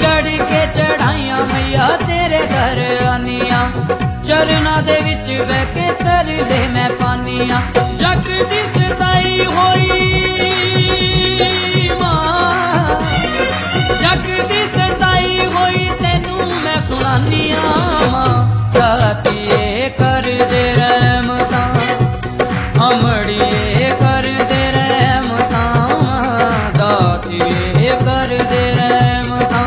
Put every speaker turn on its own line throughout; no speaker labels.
चढ़ के चढ़ाइया मैया तेरे घर आनिया चरना दे विच बह के तर ले मैं पानिया जग दी सताई होई मां जग दी सताई होई तेनू मैं सुनानिया दातिए कर दे रहमतां अमड़िए कर दे रहमतां दातिए कर दे रहमतां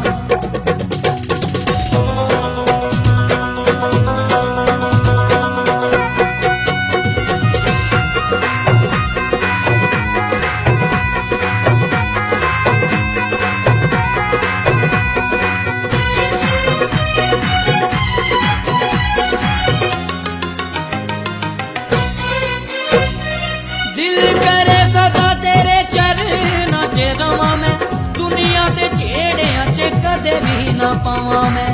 दिल करे सदा तेरे चरणों च रवां मैं दुनिया दे छेड़ियां च कदे भी ना पावां मैं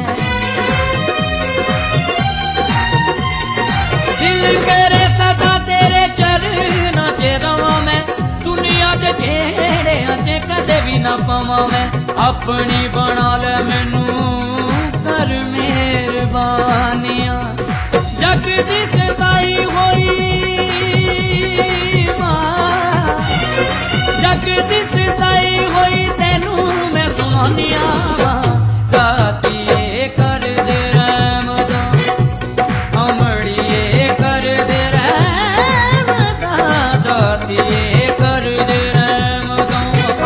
दिल करे सदा तेरे चरणों च रवां मैं दुनिया दे छेड़ियां च कदे भी ना पावां मैं अपनी बना ले मैनू कर मेहरबानियां जग दी सताई होई जग दी सताई होई तेनू मैं सुनानिया दातिए कर दे रहमतां अमड़िए कर दे रहमतां दातिए कर दे रहमतां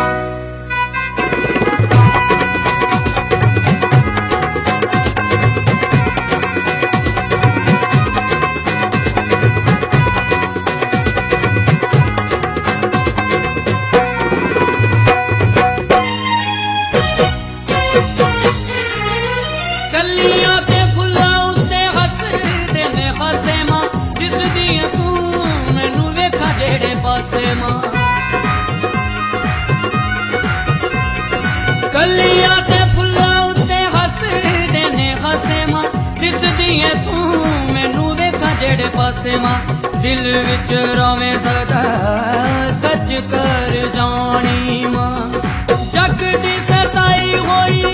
कलियां ते फुल्लां उत्ते हसदे ने हसे मां दिसदियां तू मैनू वेखा जेड़े पासे मां कलियां ते फुल्लां उत्ते हसदे ने हसे मां दिसदियां तू मैनू वेखा जेड़े पासे मां दिल विच रवे सदा सच कर जानी मां जग दी सताई होई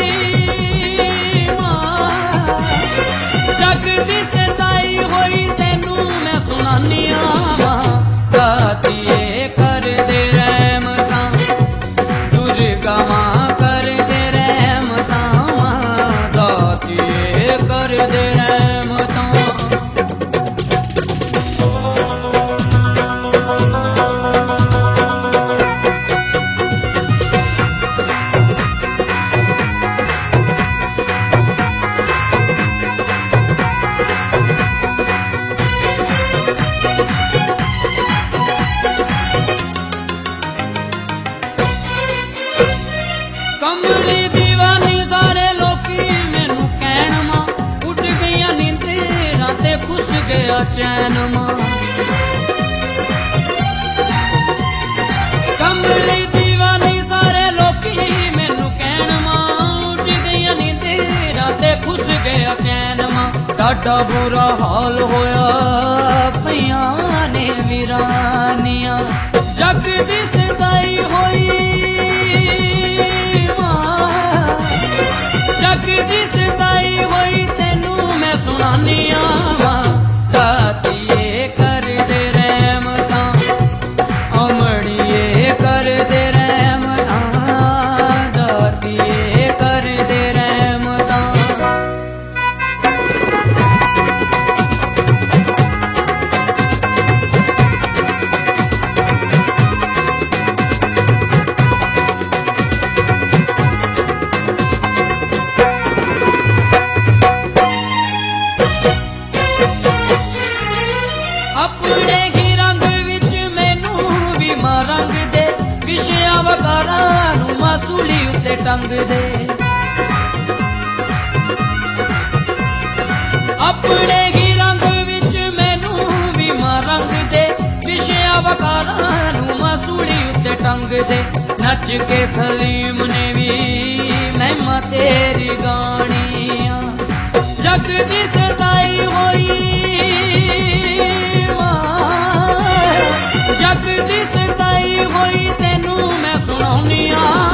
जग दी सताई होई तेनू मैं सुनानिया दातिए कर दे रहमतां दुर्गा मां कर दे रहमतां दातिए कर दे रहमतां कमली दीवानी सारे लोकी मैनू कहण मां उठ गईयां नींदरां ते खुश गया चैन मां कमली दीवानी सारे लोकी मैनू कहण मां उठ गईयां नींदरां ते खुश गया चैन मां डाडा बुरा हाल होया पईयां ने वीरानियां जग दी सताई होई जग दी सताई होई तेनू मैं सुनानिया दातिए कर दे रहमतां अमड़िए कर दे रहमतां दातिए कर दे रहमतां अपने ही रंग विच मैनू भी मां रंग दे विषया वकारा नू मासूली उत्ते टंग दे अपने ही रंग विच मैनू भी मां रंग दे विषया वकारा नू मासूली उत्ते टंग दे नच के सलीम ने भी महिमा तेरी गानियां जग दी सताई होई जग दी सताई होई तेनू मैं सुनानिया